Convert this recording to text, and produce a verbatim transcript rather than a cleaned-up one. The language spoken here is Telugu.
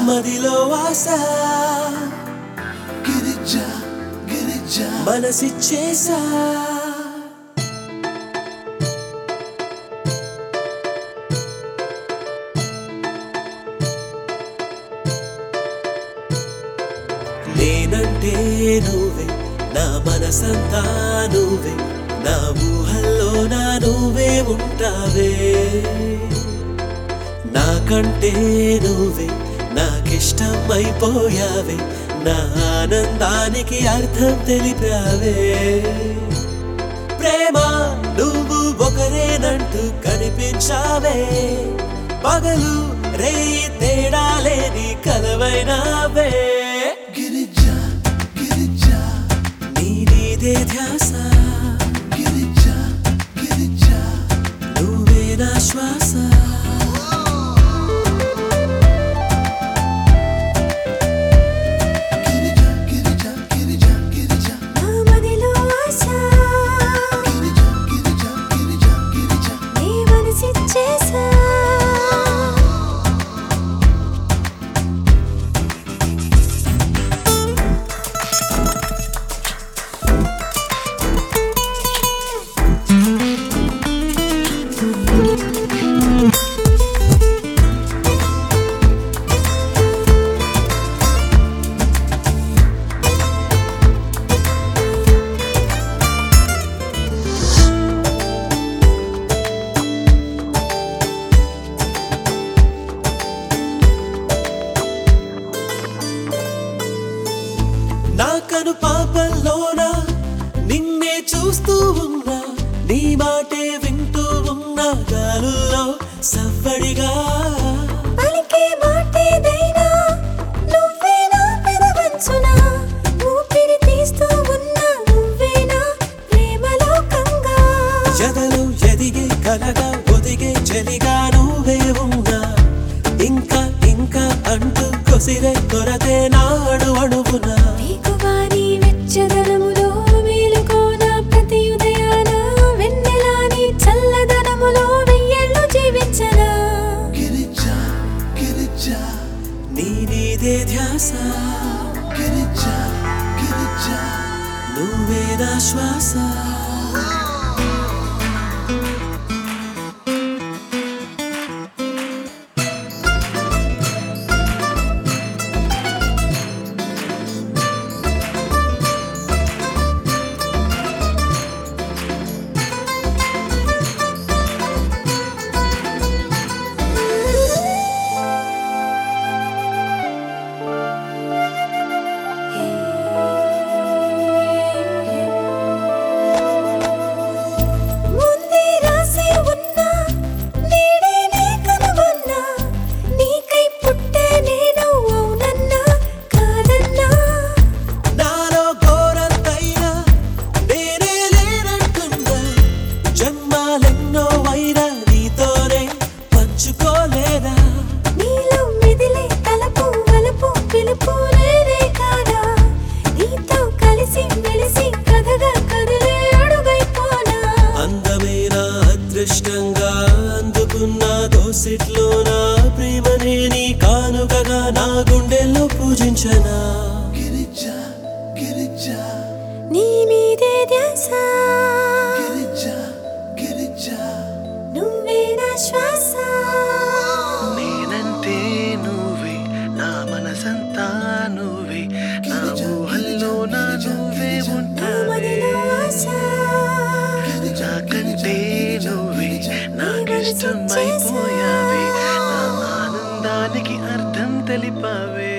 మదిలో ఆశ గిరిజా గిరిజా మనసిచ్చేసా నేనంటే నువ్వే నా మనసంతా నువ్వే నా ఊహల్లో నా నువ్వే ఉంటావే నాకంటే నువ్వే నాకిష్టం అయిపోయావే నా ఆనందానికి అర్థం తెలిపావే ప్రేమ నువ్వు ఒకరేనంటూ కనిపించావే పగలు రేయి తేడా లేని కలవైనావే గిరిజా గిరిజా నీ నీదే ధ్యాస గిరిజా గిరిజా నువ్వే నా శ్వాస గిరిజా గిరిజా గిరిజా గిరిజా నా మదిలో ఆశ గిరిజా గిరిజా గిరిజా గిరిజా నీ మనసిచ్చేసా నా కను పాపల్లోనా నిన్నే చూస్తూ ఉన్నా నీ మాటే వింటూ ఉన్నా గాలుల్లో సవ్వడిగా పలికే మాటేదైనా నువ్వే నా పెదవంచునా ఊపిరి తీస్తూ ఉన్నా నువ్వే నా ప్రేమలోకంగా ఎదలు ఎదిగే కలగా ఒదిగే చలిగా నువ్వే ఉన్నా ఇంకా ఇంకా అంటూ కొసిరే కొరతే నాడు అణువునా నీకువాని వెచ్చదనములో మేలుకోన ప్రతి ఉదయాన వెన్నెలాని చల్లదనములో వెయ్యేళ్ళు జీవించనా గిరిజా గిరిజా నీ నీదే ధ్యాస గిరిజా గిరిజా నువ్వే నా శ్వాస ముందే రాసి ఉన్నా నేడే నీ కనుగొన్నా నీకై పుట్టే నేను అవునన్నా కాదన్నా నాలో ఘోరంతైనా నేనే లేనంటున్నా జన్మాలెన్నో అయినా నీతోనే పంచుకోలేదా నీలో మెదిలే తలపు వలపు పిలుపు నేనే కాదా నీతో కలిసి మెలిసి కథగా కదిలే అడుగైపోనా అందమైన అదృష్టంగా అందుకున్న దోసిట్లో నా ప్రేమనే నీ కానుకగా నా గుండెల్లో పూజించనా గిరిజా గిరిజా నీ మీదే ధ్యాస గిరిజా గిరిజా నువ్వే నా శ్వాస నేనంటే నువ్వే నా మనసంతా నువ్వే నా ఊహల్లో నా నువ్వే నా ఉంటావే మదిలో ఆశ నాకంటే నువ్వే నాకిష్టం అయిపోయావే నా ఆనందానికి అర్థం తెలిపావే